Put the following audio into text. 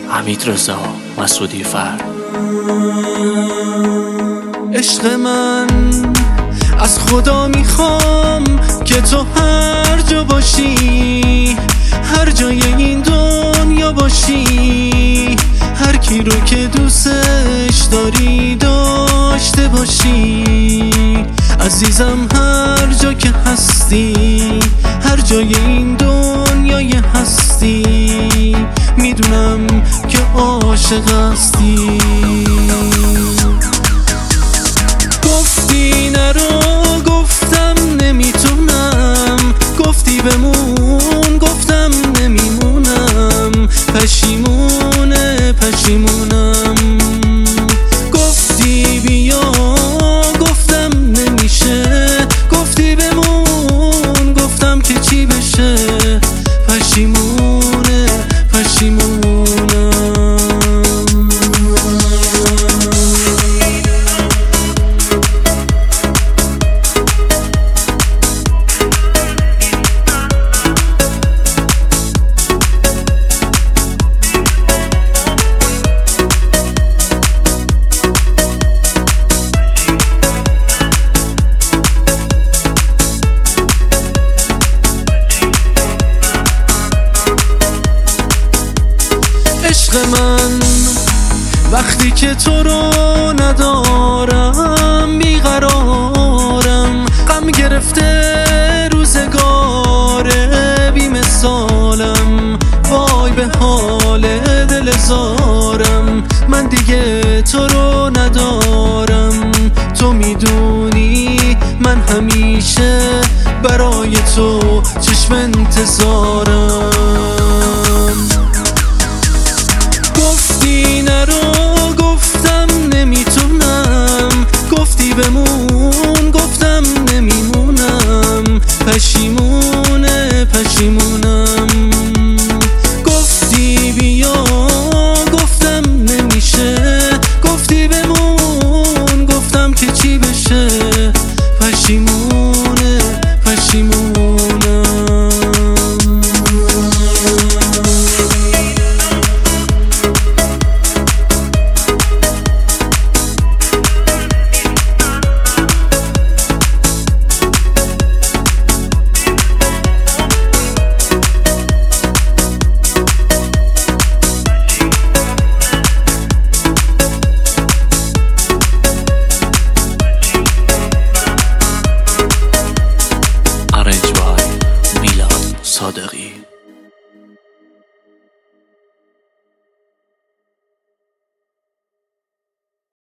حمیدرضا مسعودی فرد. عشق من از خدا میخوام که تو هر جا باشی، هر جای این دنیا باشی، هر کی رو که دوستش داری داشته باشی. عزیزم هر جا که هستی، هر جای این دنیای هستی، میدونم که عاشق هستی. گفتی نرو، گفتم نمیتونم، گفتی بمون، گفتم نمیمونم، پشیمونه پشیمونم. گفتی بیا، گفتم نمیشه، گفتی بمون، گفتم که چی بشه، پشیمونه پشیمونم. عشق من وقتی که تو رو ندارم بیقرارم، غم گرفته روزگاره بی مثالم، وای به حال دل زارم. من دیگه تو رو ندارم، تو میدونی من همیشه برای تو چشم انتظارم.